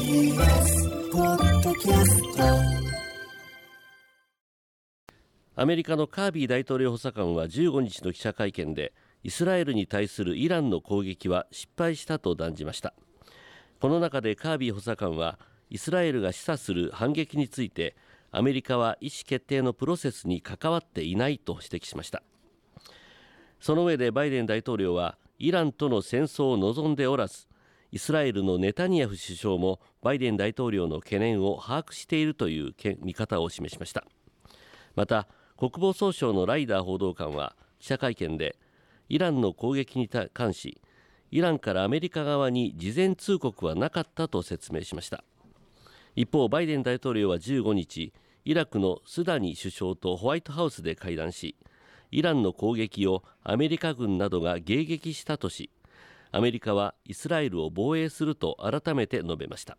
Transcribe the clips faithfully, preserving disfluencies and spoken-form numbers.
ーエス ポッドキャスト。 アメリカのカービー大統領補佐官はじゅうごにちの記者会見で、イスラエルに対するイランの攻撃は失敗したと断じました。この中でカービー補佐官は、イスラエルが示唆する反撃について、アメリカは意思決定のプロセスに関わっていないと指摘しました。その上でバイデン大統領は、イランとの戦争を望んでおらず、イスラエルのネタニヤフ首相もバイデン大統領の懸念を把握しているという見方を示しました。また、国防総省のライダー報道官は記者会見で、イランの攻撃に関し、イランからアメリカ側に事前通告はなかったと説明しました。一方、バイデン大統領はじゅうごにち、イラクのスダニ首相とホワイトハウスで会談し、イランの攻撃をアメリカ軍などが迎撃したとし、アメリカはイスラエルを防衛すると改めて述べました。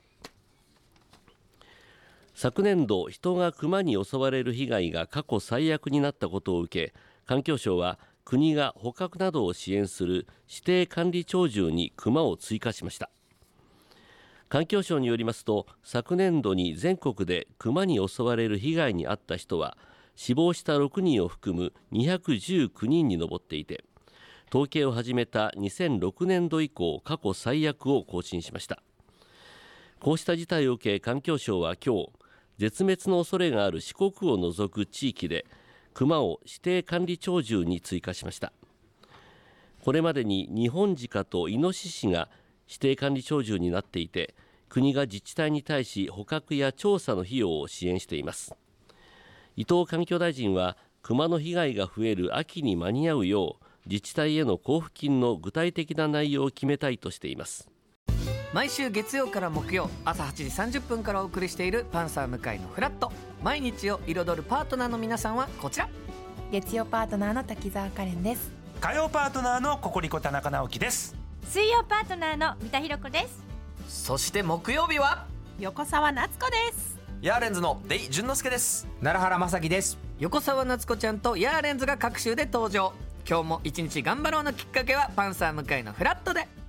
昨年度、人がクマに襲われる被害が過去最悪になったことを受け、環境省は国が捕獲などを支援する指定管理鳥獣にクマを追加しました。環境省によりますと、昨年度に全国でクマに襲われる被害に遭った人は、死亡したろくにんを含むにひゃくじゅうきゅうにんに上っていて、統計を始めたにせんろくねんど以降、過去最悪を更新しました。こうした事態を受け、環境省は今日、絶滅の恐れがある四国を除く地域でクマを指定管理鳥獣に追加しました。これまでにニホンジカとイノシシが指定管理鳥獣になっていて、国が自治体に対し捕獲や調査の費用を支援しています。伊藤環境大臣は、クマの被害が増える秋に間に合うよう自治体への交付金の具体的な内容を決めたいとしています。 毎週月曜から木曜朝はちじさんじゅっぷんからお送りしているパンサー向井のフラット。毎日を彩るパートナーの皆さんはこちら。 月曜パートナーの滝沢カレンです。 火曜パートナーのココリコ田中直樹です。 水曜パートナーの三田寛子です。 そして木曜日は横澤夏子です。 ヤーレンズのデイ淳之介です。 奈良原正樹です。 横澤夏子ちゃんとヤーレンズが各週で登場。今日も一日頑張ろうのきっかけはパンサー向井のフラットで。